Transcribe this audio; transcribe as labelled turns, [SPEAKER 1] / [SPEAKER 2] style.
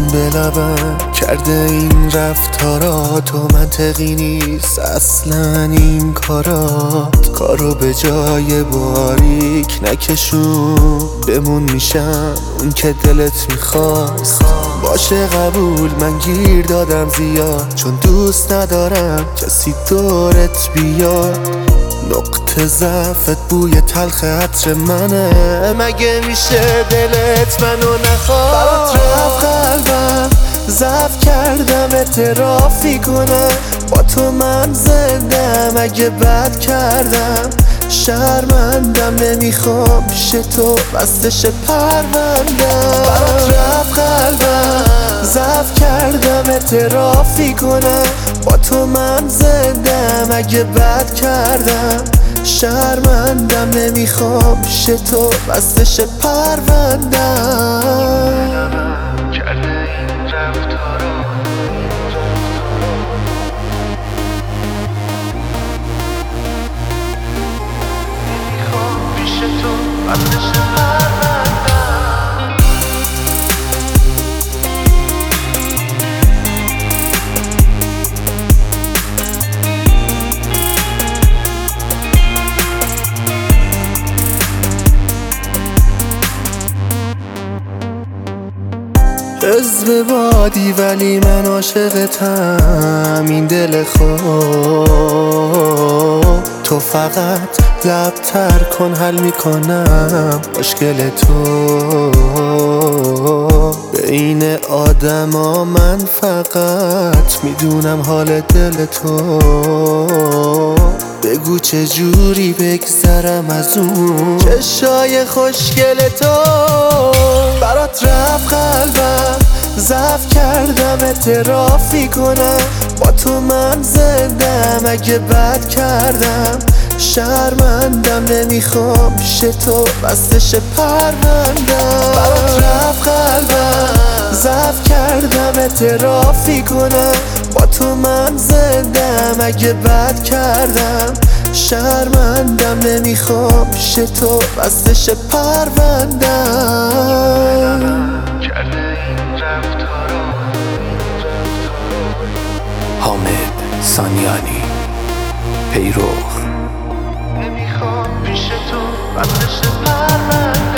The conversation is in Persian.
[SPEAKER 1] زبون به لبم کرده این رفتارا، تو منطقی نیست اصلا این کارو به جای باریک نکشون. بمون میشم اون که دلت میخواست، باشه قبول من گیر دادم زیاد، چون دوست ندارم کسی دورت بیاد. نقطه ضعفت بوی تلخ عطر منه، مگه میشه دلت منو نخواد؟ برات رفت قلبم، ضعف کردم اعترافی کنم، با تو من زندم اگه بد کردم شرمندم، نمیخوام پیش تو بستش پروندم. برات رفت قلبم، ضعف کردم اعترافی کنم، با تو من زندم اگه بد کردم شرمندم، نمیخوام پیش تو بستش پروندم. حزب بادی ولی من عاشقتم، این دل خوب تو فقط لبتر کن حل میکنم مشکل تو. بین آدما من فقط میدونم حال دل تو، بگو چه جوری بگذرم از اون چشای خوشگل تو. برات رفت قلبم، ضعف کردم اعترافی کنم، با تو من زندم اگه بد کردم شرمندم، نمیخوام پیش تو بستش پروندم. برات رفت قلبم، ضعف کردم اعترافی کنم، با تو من زندم اگه بد کردم شرمندم، نمیخوام پیش تو بستش پروندم.
[SPEAKER 2] حامد سانیانی پیرو.
[SPEAKER 1] نمیخوام پیش تو بستش پروندم.